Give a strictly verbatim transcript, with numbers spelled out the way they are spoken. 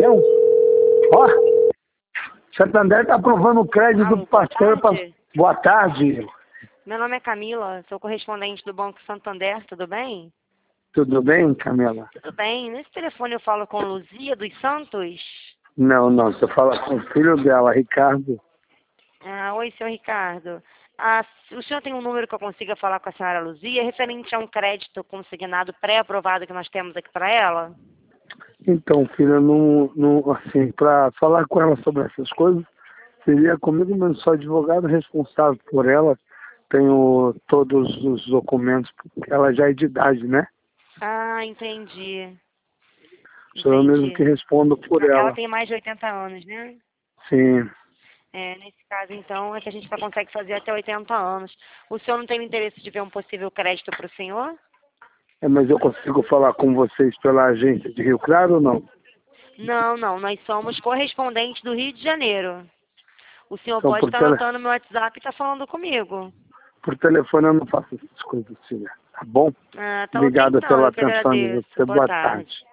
Então, ó, Santander está aprovando o crédito Alô, do parceiro. boa Pra... tarde. Boa tarde. Meu nome é Camila, sou correspondente do Banco Santander, tudo bem? Tudo bem, Camila? Tudo bem. Nesse telefone eu falo com Luzia dos Santos. Não, não, você fala com o filho dela, Ricardo. Ah, oi, senhor Ricardo. Ah, o senhor tem um número que eu consiga falar com a senhora Luzia, referente a um crédito consignado pré-aprovado que nós temos aqui para ela? Então, filha, não, não, assim, para falar com ela sobre essas coisas, seria comigo mesmo, sou advogado responsável por ela, tenho todos os documentos, porque ela já é de idade, né? Ah, entendi. Sou eu mesmo que Entendi. respondo por Ela ela. tem mais de oitenta anos, né? Sim. É, nesse caso, então, é que a gente só consegue fazer até oitenta anos. O senhor não tem interesse de ver um possível crédito para o senhor? É, mas eu consigo falar com vocês pela agência de Rio Claro ou não? Não, não, nós somos correspondentes do Rio de Janeiro. O senhor Então, pode por, estar tele... anotando meu WhatsApp e estar falando comigo. por telefone eu não faço essas coisas, filha. Tá bom? Ah, tá ok Obrigado então, pela eu que atenção de agradeço. você. Boa Boa tarde. tarde.